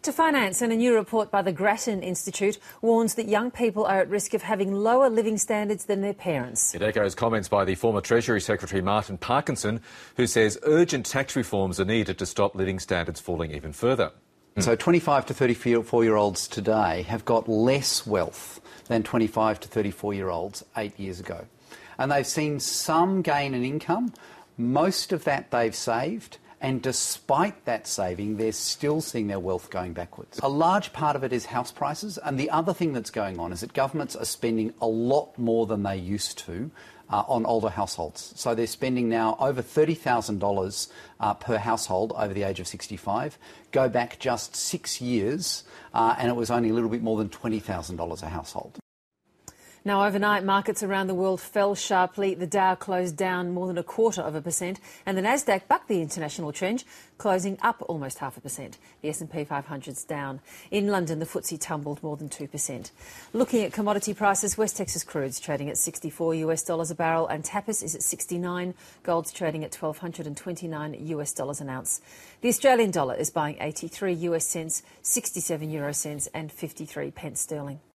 To finance, and a new report by the Grattan Institute warns that young people are at risk of having lower living standards than their parents. It echoes comments by the former Treasury Secretary Martin Parkinson, who says urgent tax reforms are needed to stop living standards falling even further. So 25 to 34-year-olds today have got less wealth than 25 to 34-year-olds 8 years ago. And they've seen some gain in income. Most of that they've saved. And despite that saving, they're still seeing their wealth going backwards. A large part of it is house prices. And the other thing that's going on is that governments are spending a lot more than they used to on older households. So they're spending now over $30,000 per household over the age of 65. Go back just 6 years, and it was only a little bit more than $20,000 a household. Now, overnight, markets around the world fell sharply. The Dow closed down more than 0.25%, and the Nasdaq bucked the international trend, closing up almost 0.5%. The S&P 500's down. In London, the FTSE tumbled more than 2%. Looking at commodity prices, West Texas crude's trading at $64 a barrel, and Tapis is at 69. Gold's trading at $1,229 an ounce. The Australian dollar is buying 83 US cents, 67 euro cents, and 53 pence sterling.